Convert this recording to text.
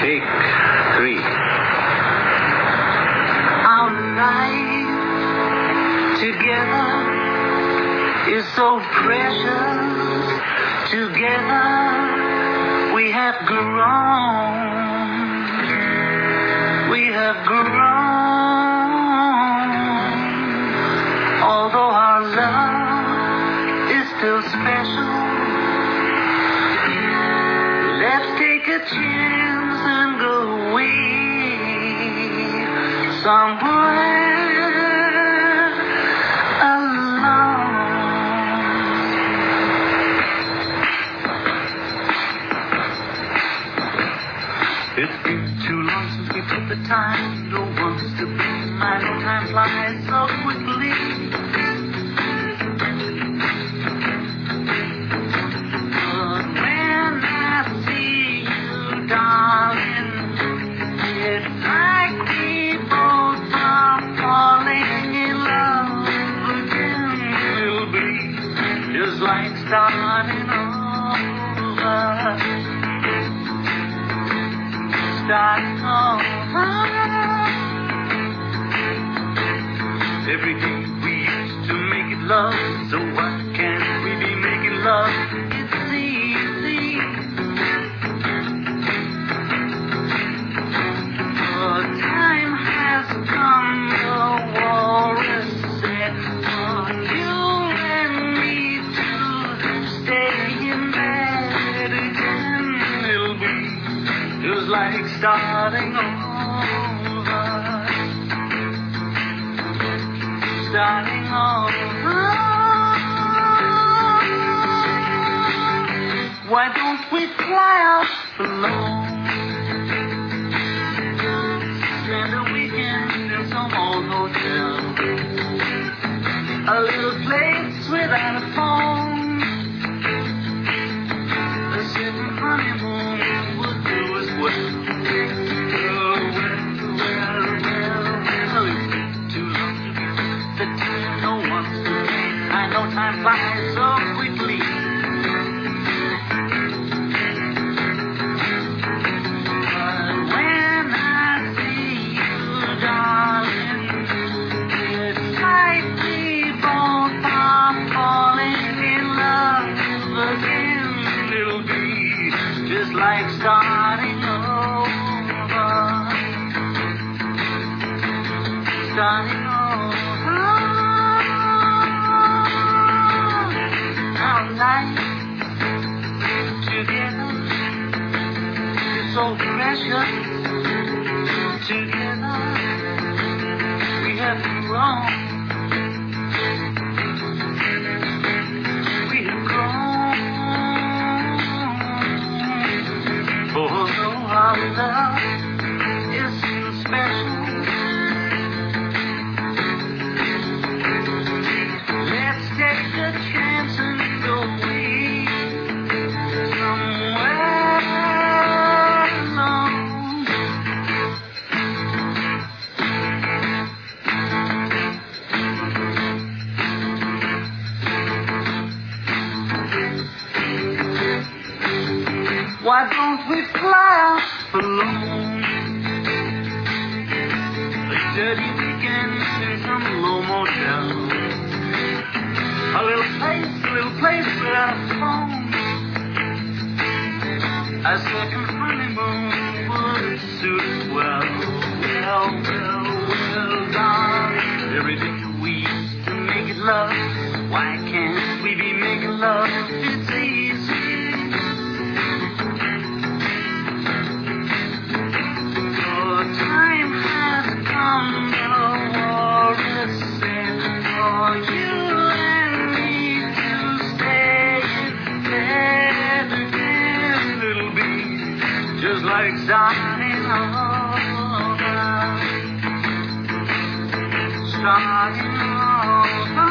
Take 3. Our life together is so precious. Together we have grown. We have grown. Although our love is still special, let's take a chance and go away somewhere alone. It's been too long since we took the time to want to be. My no time flies so quickly. But when I see you, darling, it's like we both are falling in love again. It'll be just like starting over. Starting over. Every day we used to make it love, so why can't we be making love? It's easy. The time has come, the war is set for you and me to stay in bed again. It'll be just like starting over. Starting over. Why don't we fly out alone? Spend a weekend in some old hotel. A little place without a phone. A simple honeymoon would do as well. Time flies so quickly. But when I see you, darling, it's like we both are falling in love again. It'll be just like starting over. Starting over. Life together is so precious. Together we have grown. We have grown. Although our love is still special, let's take a chance and go away somewhere alone. Why don't we fly out alone? A dirty weekend in some low motel. A little place without a phone. A second honeymoon would suit us well. Well, darling. Every day we used to make it love. Why can't we be making love? It's easy. The time has come, the war is set for you and me to stay in bed again. It'll be just like starting over. Starting over.